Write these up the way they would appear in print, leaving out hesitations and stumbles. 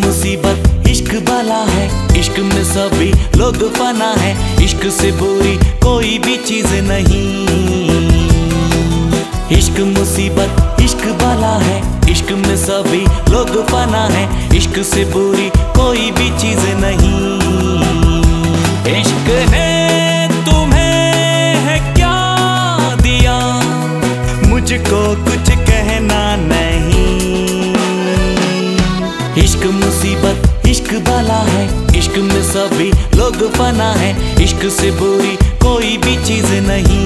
मुसीबत इश्क बाला है, इश्क में सभी लोग फना है, इश्क से बुरी कोई भी चीज नहीं। इश्क मुसीबत इश्क बाला है, इश्क में सभी लोग फना है, इश्क से बुरी कोई भी चीज नहीं। इश्क ने तुम्हें है क्या दिया, मुझको कुछ कहना नहीं। इश्क मुसीबत इश्क बाला है, इश्क में सभी लोग फना है, इश्क से बुरी कोई भी चीज नहीं।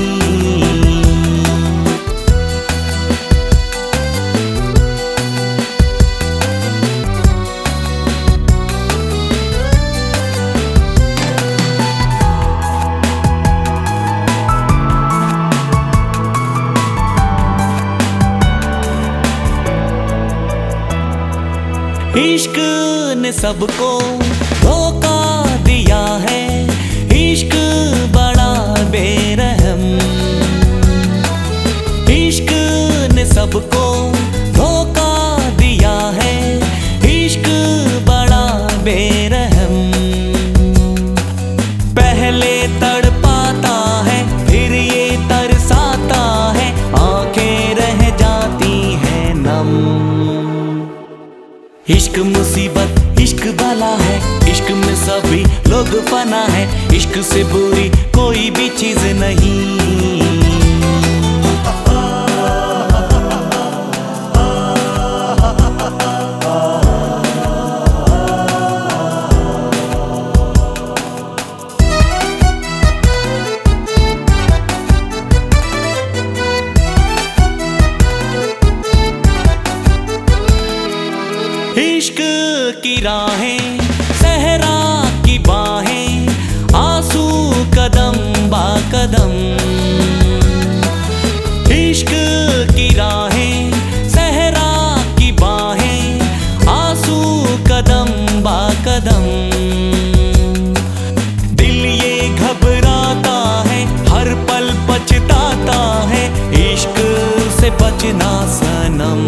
इश्क ने सबको धोखा दिया है, इश्क बड़ा बेरहम। इश्क ने सबको धोखा दिया है, इश्क बड़ा बेरहम। पहले तड़पाता है, फिर ये तरसाता है, आंखें रह जाती हैं नम। इश्क मुसीबत इश्क बाला है, इश्क में सभी लोग फना है, इश्क से बुरी कोई भी चीज नहीं। इश्क की राहें सहरा की बाहें, आंसू कदम बा कदम। इश्क की राहें सहरा की बाहें, आंसू कदम बा कदम। दिल ये घबराता है, हर पल पछताता है, इश्क से बचना सनम।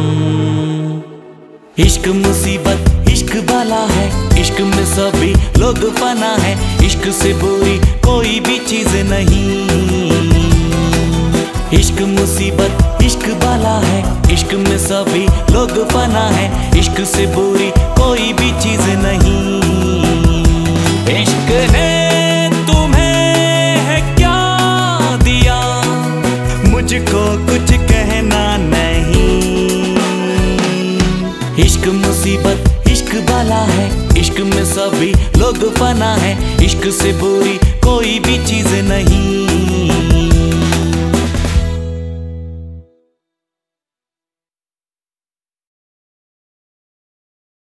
इश्क मुसीबत इश्क बाला है, इश्क में सभी लोग फना है, इश्क से बुरी कोई भी चीज नहीं। इश्क मुसीबत इश्क बाला है, इश्क में सभी लोग फना है, इश्क से बुरी कोई भी चीज नहीं। इश्क ने तुम्हें है क्या दिया, मुझको कुछ कहना नहीं। इश्क मुसीबत इश्क बाला है, इश्क में सभी लोग फना है, इश्क से बुरी